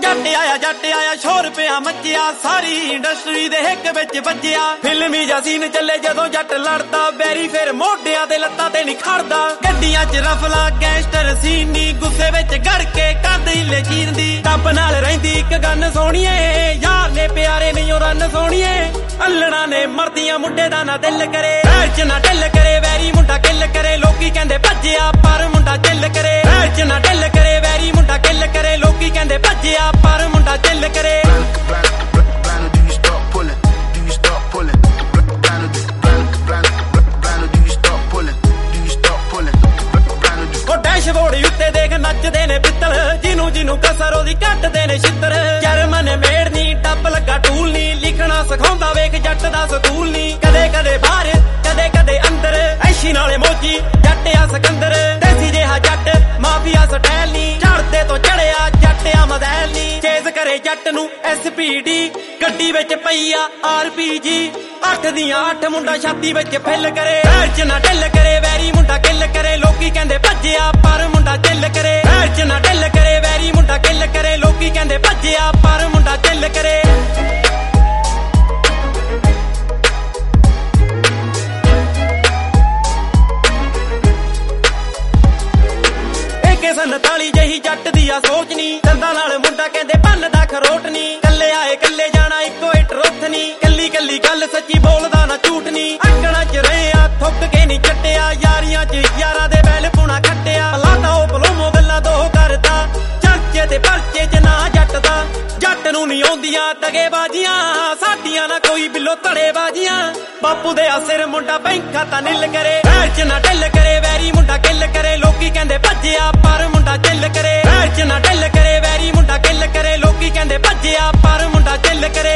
जट आया शोर पिया मचिया सारी इंडस्ट्री दे हिक विच वज्जिया फिल्मी जा सीन चले जदों जट लड़दा बैरी फिर मोढियां ते लत्तां ते नहीं खड़दा गड्डियां च रफला गैंगस्टर सीनी गुस्से विच गड़ के कंध हिले चीरदी टप नाल रहिंदी इक गन सोहणीए यार ने प्यारे नहीं रन सोहणीए अल्लड़ा ने मरदियां मुंडे दा ना दिल करे च ना ढिल करे वैरी मुंडा किल करे लोकी कहंदे भज्जिया पर मुंडा चिल करे च ना ढिल करे वैरी मुंडा किल करे लोकी कहंदे भज्जिया पर मुंडा चिल करे डैशबोर्ड उत्ते देख नचदे ने पित्तल जिनू जिनू कसर ओदी कटदे ने छित्तर जर्मन मेड़ नी टप लगा टूल नी लिखना सिखाउंदा वेख जट दा सकूल नी कदे कदे बाहर कदे कदे अंदर ऐशी नाले मोची जट आ सिकंदर देसी जेहा जट माफिया स्टाइल नी चढ़दे तो चढ़िया जट आ मदैल नी चेज करे जट नू SPD गड्डी विच पई आ RPG 8 दियां 8 मुंडा छाती विच फिल करे च ना ढिल करे वैरी मुंडा किल करे लोकी कहंदे भज्जिया पर मुंडा चिल करे च ना ढिल करे वैरी मुंडा किल करे लोकी कहंदे भज्जिया पर मुंडा चिल करे सन ताली जही जट दिया सोच नी दंदा नाल मुंडा कहंदे भन्नदा खरोट नी कल्ले आए कल्ले जाना इको इट रुੱਥ नी कल्ली कल्ली गल सच्ची बोलदा ना झूठ नी अकड़ा च रहे आ थुक के नहीं चट्टिया यारियां च यारा दे बैल पुणा खट्टिया लादा ओ पलोमो गल्ला दो करदा चर्चे ते परचे च ना जट दा जट नू नहीं आउंदियां दगेबाजियां साडियां ना कोई बिलो धड़ेबाजियां बापू दे सिर मुंडा बैंका ता निल करे च ना ढिल करे वैरी मुंडा किल करे लोकी कहंदे भज्जिया पर मुंडा चिल करे च ना ढिल करे वैरी मुंडा किल करे लोकी कहंदे भज्जिया पर मुंडा चिल करे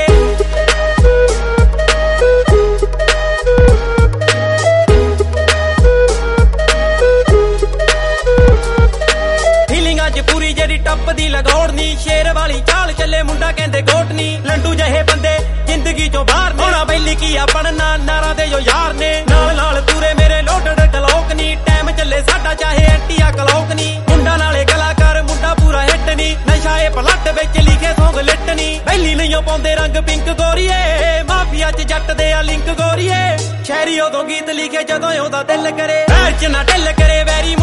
फीलिंगां च पूरी जेडी टप दी लगौड़ नी शेर वाली चाल चले मुंडा कहंदे गोट नी लंडू जहे बंदे जिंदगी चों बाहर होना बैली की बनना नारा दे जो यार ने नाल नाल पूरे मेरे लोडड कलौक नी टाइम चले साडा चाहे एंटिया कलौक नी मुंडा नाले कलाकार मुंडा पूरा हिट नी नशाए पलट विच लिखे सॉन्ग लिट नी बैली नहीं पाउंदे रंग पिंक गोरीए माफिया च जट दे आ लिंक गोरीए शहरी उदों गीत लिखे जदों ओदा दिल करे च ना ढिल करे वैरी